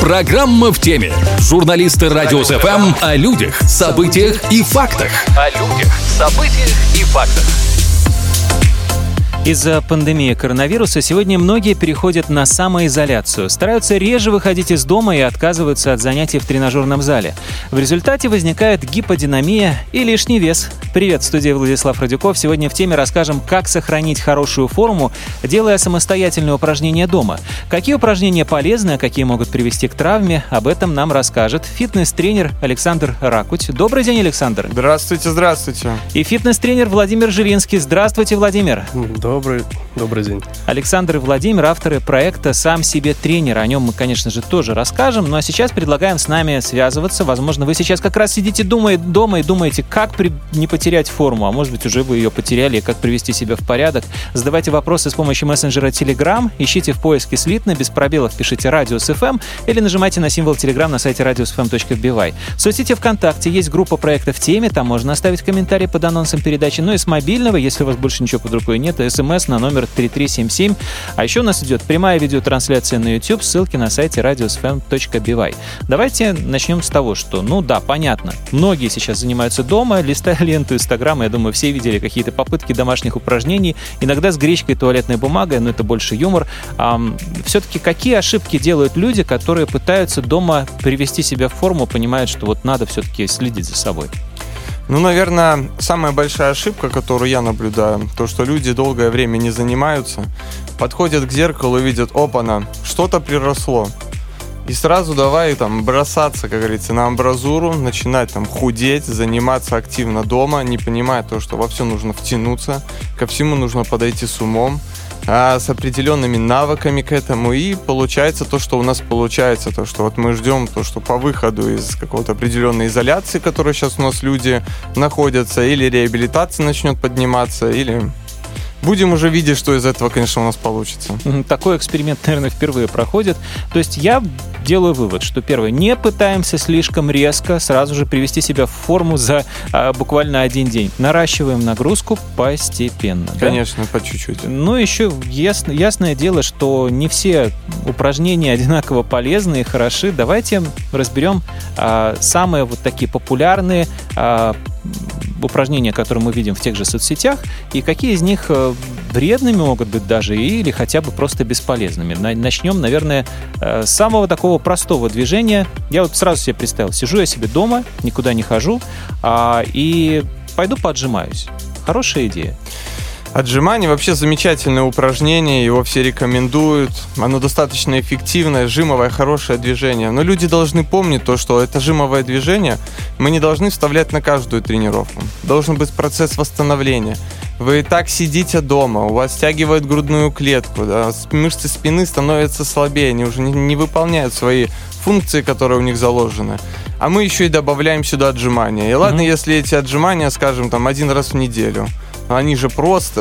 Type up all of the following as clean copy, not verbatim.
Программа в теме. Журналисты Радио СФМ о людях, событиях и фактах. Из-за пандемии коронавируса сегодня многие переходят на самоизоляцию, стараются реже выходить из дома и отказываются от занятий в тренажерном зале. В результате возникает гиподинамия и лишний вес. Привет, в студии Владислав Радюков. Сегодня в теме расскажем, как сохранить хорошую форму, делая самостоятельные упражнения дома. Какие упражнения полезны, а какие могут привести к травме, об этом нам расскажет фитнес-тренер Александр Ракуть. Добрый день, Александр. Здравствуйте. И фитнес-тренер Владимир Жилинский. Здравствуйте, Владимир. Добрый день. Александр и Владимир — авторы проекта «Сам себе тренер». О нем мы, конечно же, тоже расскажем. Ну а сейчас предлагаем с нами связываться. Возможно, вы сейчас как раз сидите дома и думаете, как не потерять форму. А может быть, уже вы ее потеряли, и как привести себя в порядок. Задавайте вопросы с помощью мессенджера Telegram. Ищите в поиске слитно, без пробелов пишите «Радио СФМ» или нажимайте на символ Telegram на сайте radiosfm.by. В соцсети ВКонтакте есть группа проекта «В теме». Там можно оставить комментарий под анонсом передачи. Ну и с мобильного, если у вас больше ничего под рукой нет, СМС на номер 3377. А еще у нас идет прямая видеотрансляция на YouTube, ссылки на сайте radiosfm.by. Давайте начнем с того, что, понятно, многие сейчас занимаются дома, листая ленту Инстаграма, я думаю, все видели какие-то попытки домашних упражнений, иногда с гречкой и туалетной бумагой, но это больше юмор. Все-таки какие ошибки делают люди, которые пытаются дома привести себя в форму, понимают, что вот надо все-таки следить за собой? Наверное, самая большая ошибка, которую я наблюдаю, то, что люди долгое время не занимаются, подходят к зеркалу и видят, опа-на, что-то приросло. И сразу давай бросаться, как говорится, на амбразуру, начинать худеть, заниматься активно дома, не понимая то, что во все нужно втянуться, ко всему нужно подойти с умом, с определенными навыками к этому, и получается то, что у нас получается, то, что вот мы ждем то, что по выходу из какой-то определенной изоляции, в которой сейчас у нас люди находятся, или реабилитация начнет подниматься, или будем уже видеть, что из этого, конечно, у нас получится. Такой эксперимент, наверное, впервые проходит. То есть я делаю вывод, что первое, не пытаемся слишком резко сразу же привести себя в форму за буквально один день. Наращиваем нагрузку постепенно. Конечно, по чуть-чуть. Ну, еще ясное дело, что не все упражнения одинаково полезны и хороши. Давайте разберем самые вот такие популярные упражнения, которые мы видим в тех же соцсетях, и какие из них вредными могут быть даже или хотя бы просто бесполезными. Начнем, наверное, с самого такого простого движения. Я вот сразу себе представил, сижу я себе дома, никуда не хожу, и пойду поотжимаюсь. Хорошая идея. Отжимание вообще замечательное упражнение, его все рекомендуют. Оно достаточно эффективное, жимовое, хорошее движение. Но люди должны помнить то, что это жимовое движение мы не должны вставлять на каждую тренировку. Должен быть процесс восстановления. Вы и так сидите дома, у вас стягивает грудную клетку, да, мышцы спины становятся слабее, они уже не выполняют свои функции, которые у них заложены. А мы еще и добавляем сюда отжимания. И ладно, если эти отжимания, скажем, один раз в неделю. Они же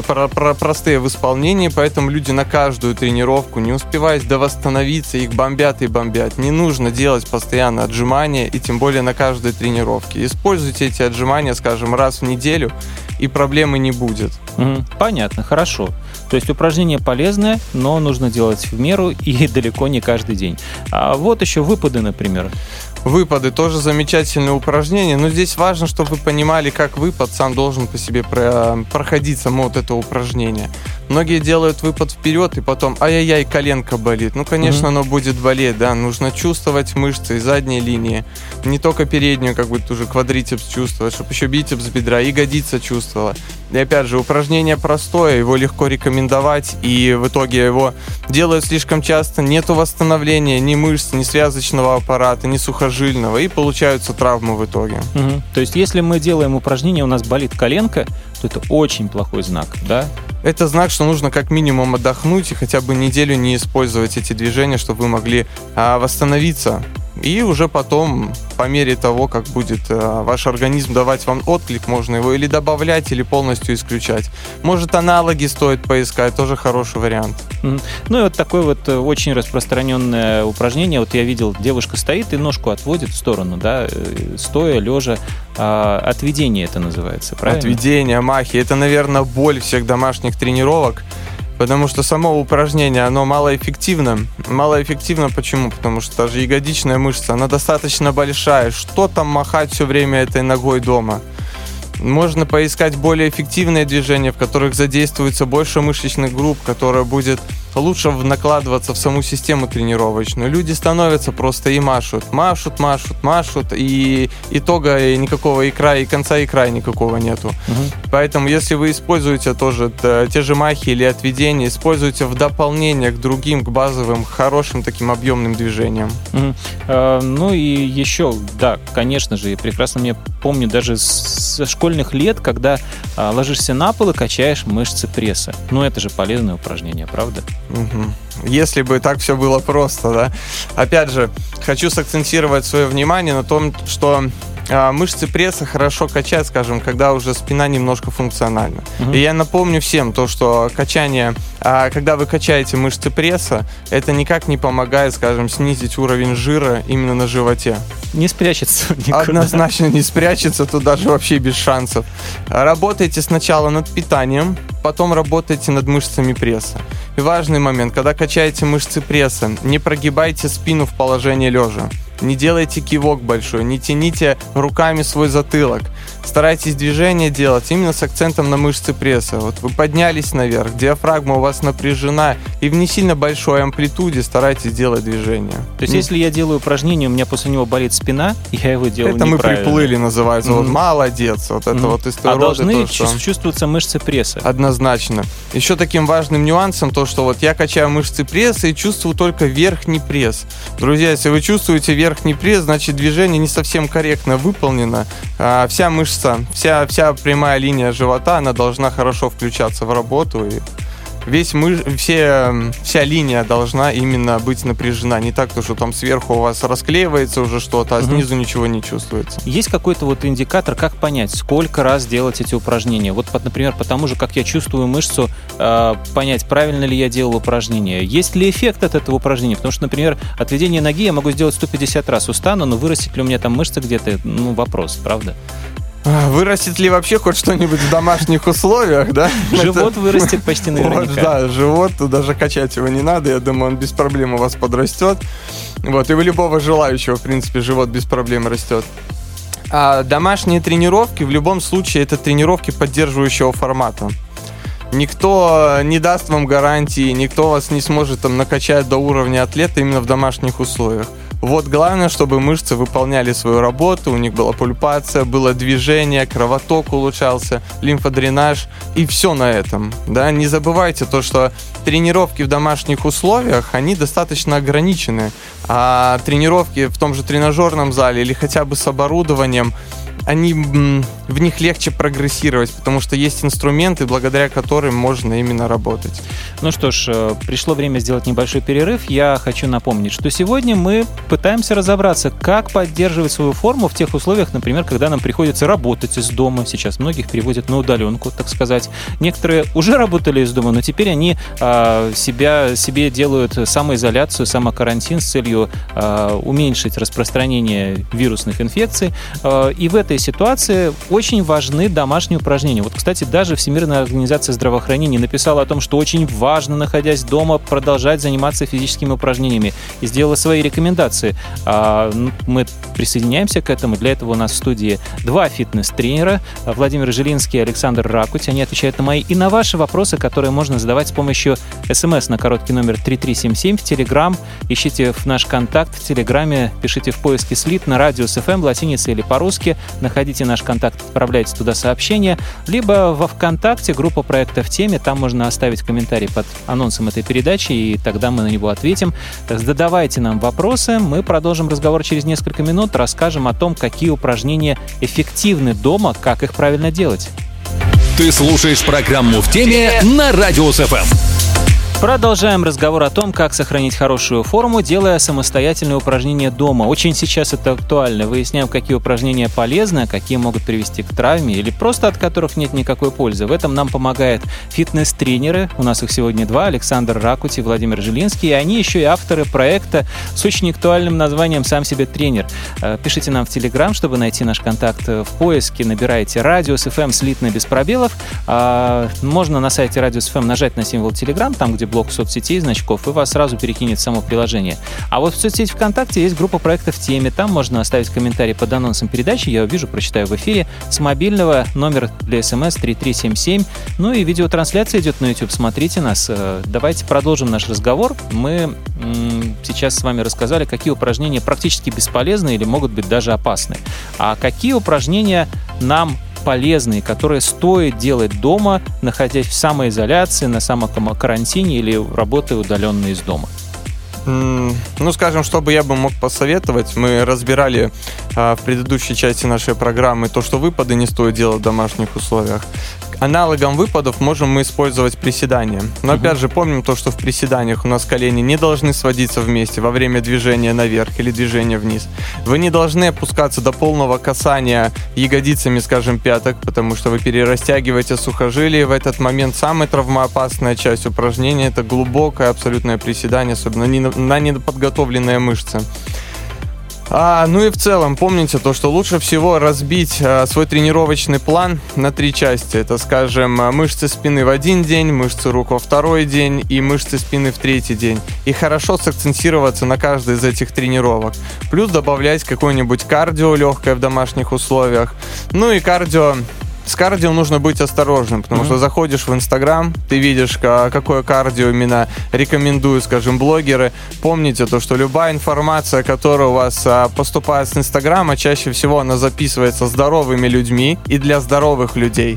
простые в исполнении, поэтому люди на каждую тренировку, не успевая восстановиться, их бомбят и бомбят. Не нужно делать постоянно отжимания, и тем более на каждой тренировке. Используйте эти отжимания, скажем, раз в неделю, и проблемы не будет. Понятно, хорошо. То есть упражнение полезное, но нужно делать в меру и далеко не каждый день. А вот еще выпады, например. Выпады тоже замечательное упражнение, но здесь важно, чтобы вы понимали, как выпад сам должен по себе проходить само вот это упражнение. Многие делают выпад вперед и потом ай-яй-яй, коленка болит. Конечно, оно будет болеть, да, нужно чувствовать мышцы задней линии, не только переднюю, тоже квадрицепс чувствовать, чтобы еще бицепс бедра, ягодица чувствовала. И опять же, упражнение простое, его легко рекомендовать, и в итоге его делают слишком часто, нету восстановления ни мышц, ни связочного аппарата, ни сухожильного, и получаются травмы в итоге. То есть, если мы делаем упражнение, у нас болит коленка, то это очень плохой знак, да? Это знак, что нужно как минимум отдохнуть и хотя бы неделю не использовать эти движения, чтобы вы могли восстановиться. И уже потом, по мере того, как будет ваш организм давать вам отклик, можно его или добавлять, или полностью исключать. Может, аналоги стоит поискать, тоже хороший вариант. Ну и вот такое вот очень распространенное упражнение. Вот я видел, девушка стоит и ножку отводит в сторону, да, стоя, лежа. Отведение это называется, правильно? Отведение, махи. Это, наверное, боль всех домашних тренировок. Потому что само упражнение, оно малоэффективно. Малоэффективно почему? Потому что даже ягодичная мышца, она достаточно большая. Что там махать все время этой ногой дома? Можно поискать более эффективные движения, в которых задействуется больше мышечных групп, которая будет лучше накладываться в саму систему тренировочную. Люди становятся просто и машут, и итога никакого и края, и конца и края никакого нету. Поэтому, если вы используете тоже те же махи или отведения, используйте в дополнение к другим, к базовым, хорошим таким объемным движениям. Ну и еще, да, конечно же, я прекрасно мне помню даже со школьных лет, когда ложишься на пол и качаешь мышцы пресса. Ну, это же полезное упражнение, правда? Если бы так все было просто, да. Опять же, хочу сакцентировать свое внимание на том, что мышцы пресса хорошо качать, скажем, когда уже спина немножко функциональна. И я напомню всем то, что качание, когда вы качаете мышцы пресса, это никак не помогает, скажем, снизить уровень жира именно на животе. Не спрячется никуда. Однозначно не спрячется, тут даже вообще без шансов. Работайте сначала над питанием, потом работайте над мышцами пресса. И важный момент, когда качаете мышцы пресса, не прогибайте спину в положении лежа. Не делайте кивок большой, не тяните руками свой затылок. Старайтесь движение делать именно с акцентом на мышцы пресса. Вот вы поднялись наверх, диафрагма у вас напряжена, и в не сильно большой амплитуде старайтесь делать движение. То есть, если я делаю упражнение, у меня после него болит спина, я его делаю это неправильно. Мы приплыли, называется. Вот молодец. Вот это вот из той роды. Должны то, что... чувствоваться мышцы пресса. Однозначно. Еще таким важным нюансом то, что вот я качаю мышцы пресса и чувствую только верхний пресс. Друзья, если вы чувствуете верхний пресс, значит движение не совсем корректно выполнено. Вся мышца, вся прямая линия живота, она должна хорошо включаться в работу. И вся линия должна именно быть напряжена. Не так, что там сверху у вас расклеивается уже что-то, а снизу ничего не чувствуется. Есть какой-то вот индикатор, как понять, сколько раз делать эти упражнения? Вот, например, по тому же, как я чувствую мышцу, понять, правильно ли я делал упражнение. Есть ли эффект от этого упражнения? Потому что, например, отведение ноги я могу сделать 150 раз, устану, но вырастет ли у меня там мышца где-то, вопрос, правда? Вырастет ли вообще хоть что-нибудь в домашних условиях, да? Живот вырастет почти наверняка. Вот, да, живот, даже качать его не надо, я думаю, он без проблем у вас подрастет. Вот, и у любого желающего, в принципе, живот без проблем растет. А домашние тренировки, в любом случае, это тренировки поддерживающего формата. Никто не даст вам гарантии, никто вас не сможет там накачать до уровня атлета именно в домашних условиях. Вот главное, чтобы мышцы выполняли свою работу, у них была пульпация, было движение, кровоток улучшался, лимфодренаж, и все на этом. Да? Не забывайте то, что тренировки в домашних условиях, они достаточно ограничены, а тренировки в том же тренажерном зале или хотя бы с оборудованием, в них легче прогрессировать, потому что есть инструменты, благодаря которым можно именно работать. Ну что ж, пришло время сделать небольшой перерыв. Я хочу напомнить, что сегодня мы пытаемся разобраться, как поддерживать свою форму в тех условиях, например, когда нам приходится работать из дома. Сейчас многих переводят на удаленку, так сказать. Некоторые уже работали из дома, но теперь они себе делают самоизоляцию, самокарантин с целью уменьшить распространение вирусных инфекций. И в этой ситуации очень важны домашние упражнения. Вот, кстати, даже Всемирная организация здравоохранения написала о том, что очень важно, находясь дома, продолжать заниматься физическими упражнениями, и сделала свои рекомендации. Мы присоединяемся к этому. Для этого у нас в студии два фитнес-тренера, Владимир Жилинский и Александр Ракуть. Они отвечают на мои и на ваши вопросы, которые можно задавать с помощью СМС на короткий номер 3377, в Телеграм. Ищите наш контакт в Телеграме, пишите в поиске «Слит» на Радиус ФМ, латиницей или по-русски. Находите наш контакт, отправляйте туда сообщение, либо во ВКонтакте, группа проекта «В теме», там можно оставить комментарий под анонсом этой передачи, и тогда мы на него ответим. Задавайте нам вопросы, мы продолжим разговор через несколько минут, расскажем о том, какие упражнения эффективны дома, как их правильно делать. Ты слушаешь программу «В теме» на Радиус ФМ. Продолжаем разговор о том, как сохранить хорошую форму, делая самостоятельные упражнения дома. Очень сейчас это актуально. Выясняем, какие упражнения полезны, а какие могут привести к травме или просто от которых нет никакой пользы. В этом нам помогают фитнес-тренеры. У нас их сегодня два. Александр Ракути, Владимир Жилинский. И они еще и авторы проекта с очень актуальным названием «Сам себе тренер». Пишите нам в Телеграм, чтобы найти наш контакт в поиске. Набирайте «Радиус ФМ» слитно без пробелов. Можно на сайте «Радиус ФМ» нажать на символ Телеграм, там, где блок соцсетей, значков, и вас сразу перекинет в само приложение. А вот в соцсети ВКонтакте есть группа проекта «В теме». Там можно оставить комментарий под анонсом передачи. Я увижу, прочитаю в эфире. С мобильного номер для СМС 3377. Ну и видеотрансляция идет на YouTube. Смотрите нас. Давайте продолжим наш разговор. Мы сейчас с вами рассказали, какие упражнения практически бесполезны или могут быть даже опасны. А какие упражнения нам полезные, которые стоит делать дома, находясь в самоизоляции, на самокарантине или работая удаленно из дома? Ну, скажем, что бы я бы мог посоветовать. Мы разбирали в предыдущей части нашей программы то, что выпады не стоит делать в домашних условиях. Аналогом выпадов можем мы использовать приседания. Но опять же, помним то, что в приседаниях у нас колени не должны сводиться вместе во время движения наверх или движения вниз. Вы не должны опускаться до полного касания ягодицами, скажем, пяток, потому что вы перерастягиваете сухожилие. В этот момент самая травмоопасная часть упражнения — это глубокое абсолютное приседание, особенно на недоподготовленные мышцы. Ну и в целом, помните то, что лучше всего разбить свой тренировочный план на 3 части. Это, скажем, мышцы спины в один день, мышцы рук во второй день и мышцы спины в третий день. И хорошо сакцентироваться на каждой из этих тренировок. Плюс добавлять какое-нибудь кардио легкое в домашних условиях. Ну и с кардио нужно быть осторожным, потому что заходишь в Инстаграм, ты видишь, какое кардио именно рекомендуют, скажем, блогеры. Помните то, что любая информация, которая у вас поступает с Инстаграма, чаще всего она записывается здоровыми людьми и для здоровых людей.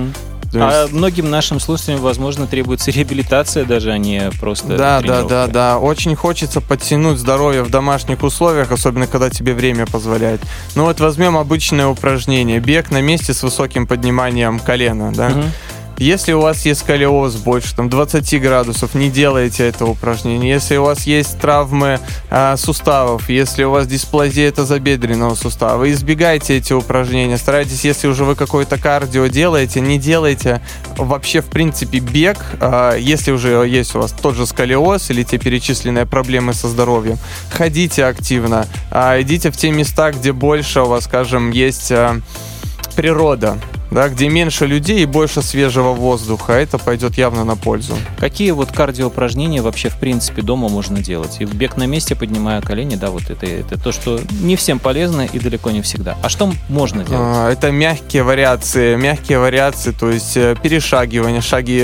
Многим нашим слушателям, возможно, требуется реабилитация даже, а не просто тренировка. Да. Очень хочется подтянуть здоровье в домашних условиях, особенно когда тебе время позволяет. Ну вот возьмем обычное упражнение. Бег на месте с высоким подниманием колена, да? Если у вас есть сколиоз больше 20 градусов, не делайте это упражнение. Если у вас есть травмы суставов, если у вас дисплазия тазобедренного сустава, избегайте эти упражнения. Старайтесь, если уже вы какое-то кардио делаете, не делайте вообще в принципе бег, если уже есть у вас тот же сколиоз или те перечисленные проблемы со здоровьем. Ходите активно, идите в те места, где больше у вас, скажем, есть природа. Да, где меньше людей и больше свежего воздуха, это пойдет явно на пользу. Какие вот кардиоупражнения вообще в принципе дома можно делать? И бег на месте, поднимая колени, да, вот это то, что не всем полезно и далеко не всегда. А что можно делать? Это мягкие вариации, то есть перешагивания, шаги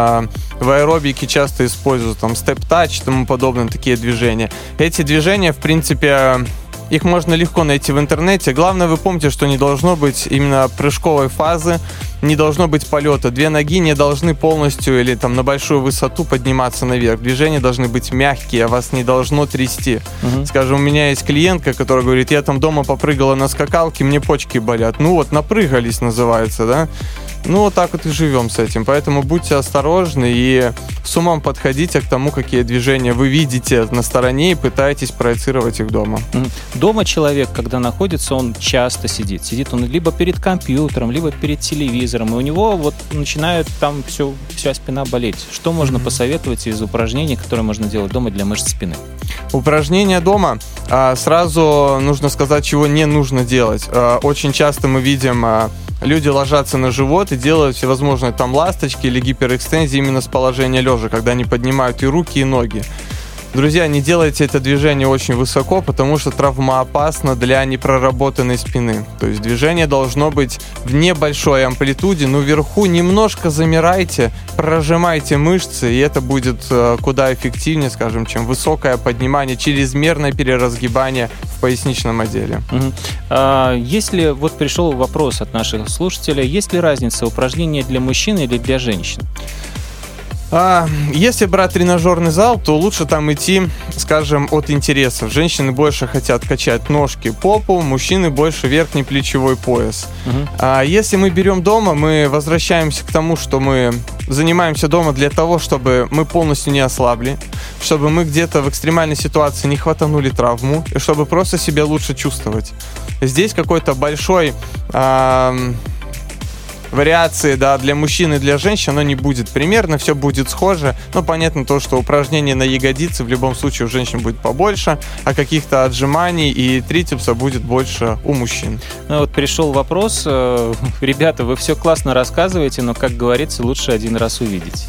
в аэробике часто используют, там степ-тач и тому подобное, такие движения. Эти движения, в принципе, их можно легко найти в интернете. Главное, вы помните, что не должно быть именно прыжковой фазы, не должно быть полета. 2 ноги не должны полностью или там на большую высоту подниматься наверх. Движения должны быть мягкие, вас не должно трясти. Скажем, у меня есть клиентка, которая говорит, я там дома попрыгала на скакалке, мне почки болят. Ну вот, напрыгались называется, да? Ну, вот так вот и живем с этим. Поэтому будьте осторожны и с умом подходите к тому, какие движения вы видите на стороне и пытайтесь проецировать их дома. Дома человек, когда находится, он часто сидит. Сидит он либо перед компьютером, либо перед телевизором. И у него вот начинает там вся спина болеть. Что можно посоветовать из упражнений, которые можно делать дома для мышц спины? Упражнения дома. Сразу нужно сказать, чего не нужно делать. Очень часто мы видим... Люди ложатся на живот и делают всевозможные там ласточки или гиперэкстензии именно с положения лежа, когда они поднимают и руки, и ноги. Друзья, не делайте это движение очень высоко, потому что травмоопасно для непроработанной спины. То есть движение должно быть в небольшой амплитуде, но вверху немножко замирайте, прожимайте мышцы, и это будет куда эффективнее, скажем, чем высокое поднимание, чрезмерное переразгибание в поясничном отделе. Если вот пришел вопрос от наших слушателей, есть ли разница упражнения для мужчин или для женщин? Если брать тренажерный зал, то лучше там идти, скажем, от интересов. Женщины больше хотят качать ножки, попу, мужчины больше верхний плечевой пояс. Если мы берем дома, мы возвращаемся к тому, что мы занимаемся дома для того, чтобы мы полностью не ослабли, чтобы мы где-то в экстремальной ситуации не хватанули травму, и чтобы просто себя лучше чувствовать. Здесь какой-то большой вариации, да, для мужчин и для женщин, оно не будет. Примерно все будет схоже. Но понятно то, что упражнения на ягодицы в любом случае у женщин будет побольше, а каких-то отжиманий и трицепса будет больше у мужчин. Ну вот пришел вопрос. Ребята, вы все классно рассказываете, но, как говорится, лучше один раз увидеть.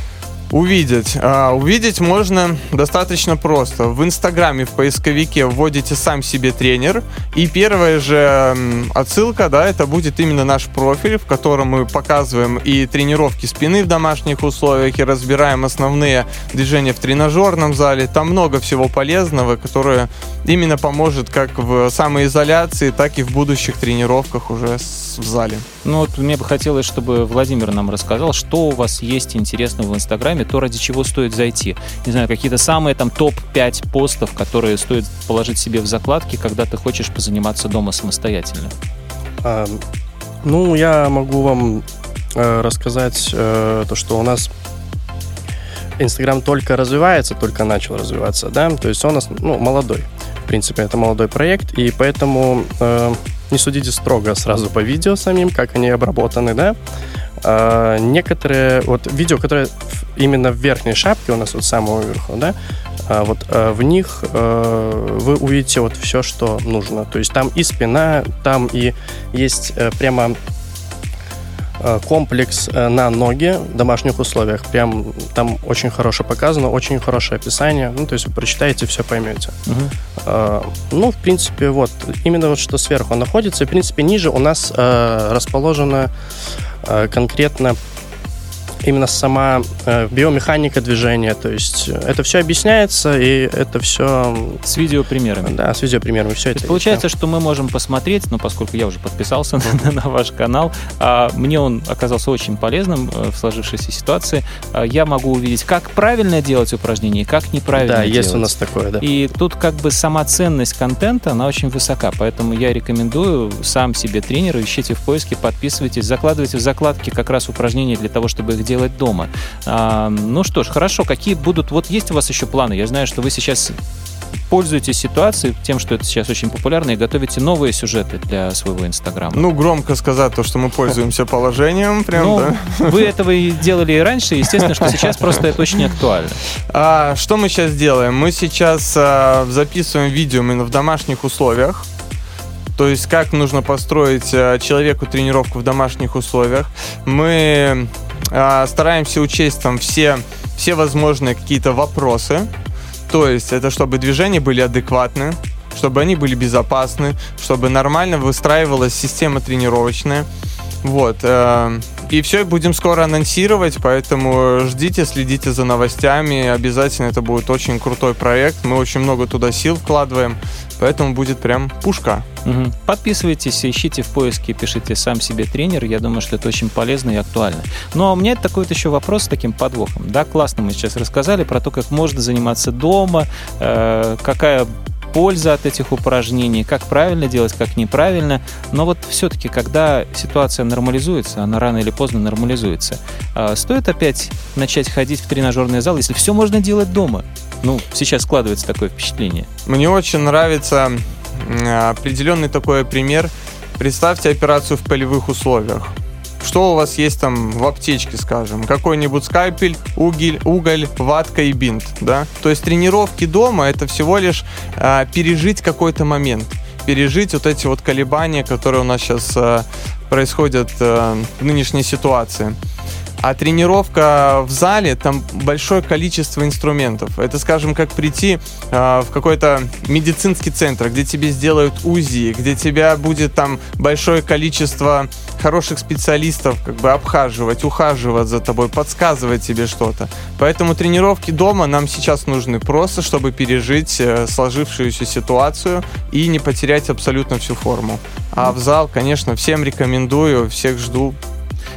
Увидеть можно достаточно просто. В Инстаграме в поисковике вводите «Сам себе тренер», и первая же отсылка, да, это будет именно наш профиль, в котором мы показываем и тренировки спины в домашних условиях, и разбираем основные движения в тренажерном зале. Там много всего полезного, которое именно поможет как в самоизоляции, так и в будущих тренировках уже в зале. Ну вот мне бы хотелось, чтобы Владимир нам рассказал, что у вас есть интересного в Инстаграме, то, ради чего стоит зайти. Не знаю, какие-то самые там топ-5 постов, которые стоит положить себе в закладки, когда ты хочешь позаниматься дома самостоятельно. Я могу вам рассказать то, что у нас Инстаграм только развивается, только начал развиваться, да, то есть он у нас, молодой. В принципе, это молодой проект, и поэтому не судите строго сразу по видео самим, как они обработаны, да. Некоторые видео, которые именно в верхней шапке у нас вот самого верху, да, в них вы увидите все, что нужно. То есть там и спина, там и есть прямо комплекс на ноги в домашних условиях. Прям там очень хорошо показано, очень хорошее описание. То есть вы прочитаете, все поймете. В принципе, именно что сверху находится. И, в принципе, ниже у нас расположена конкретно именно сама биомеханика движения. То есть это все объясняется, и это все... С видеопримерами. Да, с видеопримерами. Все это получается, что мы можем посмотреть, поскольку я уже подписался на ваш канал, мне он оказался очень полезным в сложившейся ситуации. Я могу увидеть, как правильно делать упражнения и как неправильно делать. Да, есть у нас такое, да. И тут сама ценность контента, она очень высока, поэтому я рекомендую «Сам себе тренер», ищите в поиске, подписывайтесь, закладывайте в закладки как раз упражнения для того, чтобы их делать дома. Ну что ж, хорошо, какие будут... есть у вас еще планы? Я знаю, что вы сейчас пользуетесь ситуацией тем, что это сейчас очень популярно, и готовите новые сюжеты для своего Инстаграма. Громко сказать то, что мы пользуемся положением. Да? Вы этого и делали и раньше, естественно, что сейчас просто это очень актуально. Что мы сейчас делаем? Мы сейчас записываем видео именно в домашних условиях. То есть, как нужно построить человеку тренировку в домашних условиях. Мы стараемся учесть там все возможные какие-то вопросы. То есть, это чтобы движения были адекватны, чтобы они были безопасны, чтобы нормально выстраивалась система тренировочная. И все, будем скоро анонсировать, поэтому ждите, следите за новостями. Обязательно это будет очень крутой проект. Мы очень много туда сил вкладываем, поэтому будет прям пушка. Подписывайтесь, ищите в поиске, пишите «Сам себе тренер». Я думаю, что это очень полезно и актуально. Но у меня такой еще вопрос с таким подвохом. Да, классно мы сейчас рассказали про то, как можно заниматься дома, какая польза от этих упражнений, как правильно делать, как неправильно. Но все-таки, когда ситуация нормализуется, она рано или поздно нормализуется, стоит опять начать ходить в тренажерный зал, если все можно делать дома? Сейчас складывается такое впечатление. Мне очень нравится определенный такой пример. Представьте операцию в полевых условиях. Что у вас есть там в аптечке, скажем? Какой-нибудь скальпель, уголь, ватка и бинт, да? То есть тренировки дома — это всего лишь пережить какой-то момент, пережить эти колебания, которые у нас сейчас происходят в нынешней ситуации. А тренировка в зале, там большое количество инструментов. Это, скажем, как прийти в какой-то медицинский центр, где тебе сделают УЗИ, где тебя будет там большое количество хороших специалистов обхаживать, ухаживать за тобой, подсказывать тебе что-то. Поэтому тренировки дома нам сейчас нужны просто, чтобы пережить сложившуюся ситуацию и не потерять абсолютно всю форму. А в зал, конечно, всем рекомендую, всех жду.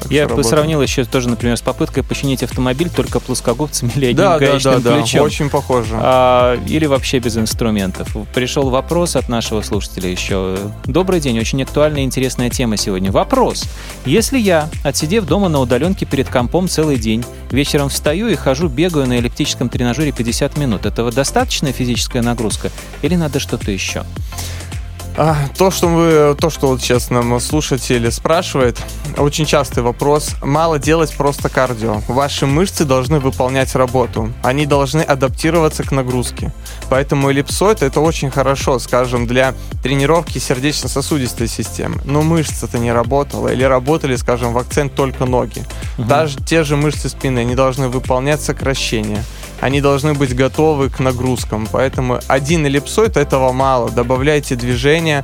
Я бы сравнил еще тоже, например, с попыткой починить автомобиль только плоскогубцем или одним гаечным ключом. Очень похоже. Или вообще без инструментов. Пришел вопрос от нашего слушателя еще. Добрый день, очень актуальная и интересная тема сегодня. Вопрос. Если я, отсидев дома на удаленке перед компом целый день, вечером встаю и хожу, бегаю на эллиптическом тренажере 50 минут, этого достаточная физическая нагрузка или надо что-то еще? То, что вот сейчас нам слушатель спрашивает, очень частый вопрос. Мало делать просто кардио. Ваши мышцы должны выполнять работу. Они должны адаптироваться к нагрузке. Поэтому эллипсоид — это очень хорошо, скажем, для тренировки сердечно-сосудистой системы. Но мышца-то не работала. Или работали, скажем, в акцент только ноги. Даже те же мышцы спины, они должны выполнять сокращения. Они должны быть готовы к нагрузкам. Поэтому один эллипсоид — этого мало. Добавляйте движение.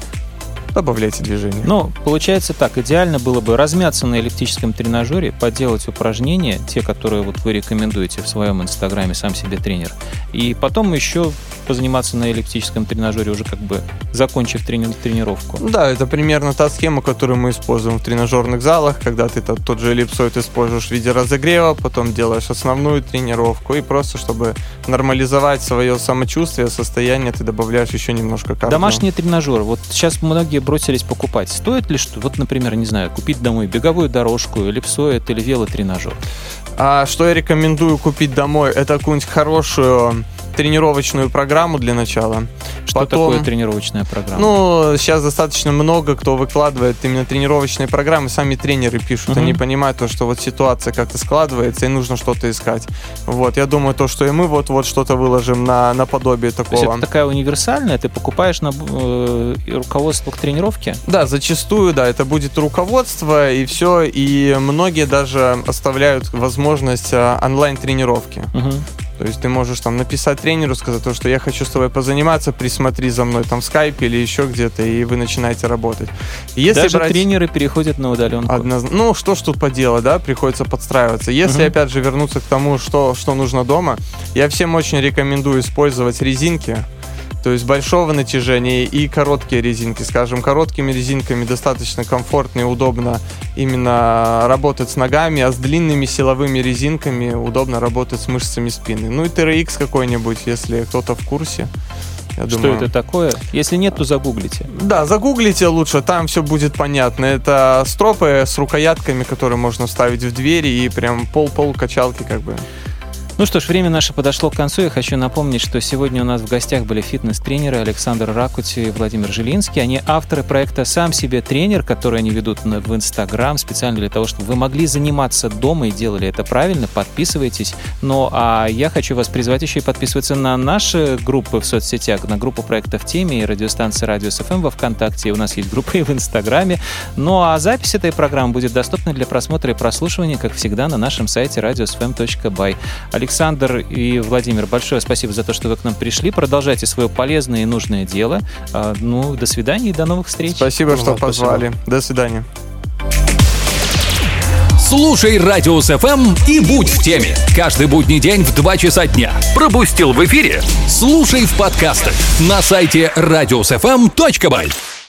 Ну, получается так, идеально было бы размяться на эллиптическом тренажере, поделать упражнения, те, которые вот вы рекомендуете в своем инстаграме «Сам себе тренер», и потом еще позаниматься на эллиптическом тренажере, уже как бы закончив тренировку. Да, это примерно та схема, которую мы используем в тренажерных залах, когда ты тот же эллипсоид используешь в виде разогрева, потом делаешь основную тренировку, и просто, чтобы нормализовать свое самочувствие, состояние, ты добавляешь еще немножко кардио. Домашние тренажеры. Вот сейчас многие бросились покупать. Стоит ли что? Вот, например, не знаю, купить домой беговую дорожку, эллипсоид или велотренажер? Что я рекомендую купить домой? Это какую-нибудь хорошую тренировочную программу для начала. Что такое тренировочная программа? Ну, сейчас достаточно много кто выкладывает именно тренировочные программы, сами тренеры пишут, они понимают то, что вот ситуация как-то складывается, и нужно что-то искать. Вот, я думаю, то, что и мы вот что-то выложим на подобие такого. То есть это такая универсальная, ты покупаешь руководство к тренировке? Да, зачастую, да, это будет руководство и все, и многие даже оставляют возможность онлайн-тренировки. То есть ты можешь там написать тренеру, сказать то, что я хочу с тобой позаниматься, присмотри за мной там в скайпе или еще где-то, и вы начинаете работать. Если даже тренеры переходят на удаленку. Ну, что ж тут поделать, да, приходится подстраиваться. Если, опять же, вернуться к тому, что нужно дома, я всем очень рекомендую использовать резинки, то есть большого натяжения и короткие резинки. Скажем, короткими резинками достаточно комфортно и удобно именно работать с ногами, а с длинными силовыми резинками удобно работать с мышцами спины. Ну и TRX какой-нибудь, если кто-то в курсе. Что это такое? Если нет, то загуглите. Да, загуглите лучше, там все будет понятно. Это стропы с рукоятками, которые можно вставить в двери, и прям пол качалки как бы. Ну что ж, время наше подошло к концу. Я хочу напомнить, что сегодня у нас в гостях были фитнес-тренеры Александр Ракути и Владимир Жилинский. Они авторы проекта «Сам себе тренер», который они ведут в Инстаграм специально для того, чтобы вы могли заниматься дома и делали это правильно. Подписывайтесь. Ну, а я хочу вас призвать еще и подписываться на наши группы в соцсетях, на группу проекта «В теме» и радиостанции «Радио СФМ» во ВКонтакте. У нас есть группа и в Инстаграме. Ну, а запись этой программы будет доступна для просмотра и прослушивания, как всегда, на нашем сайте radiosfm.by. Александр и Владимир, большое спасибо за то, что вы к нам пришли. Продолжайте свое полезное и нужное дело. Ну, до свидания и до новых встреч. Спасибо, что позвали. До свидания. Слушай Радио СФМ и будь в теме. Каждый будний день в 2 часа дня. Пропустил в эфире? Слушай в подкастах на сайте radiosfm.by.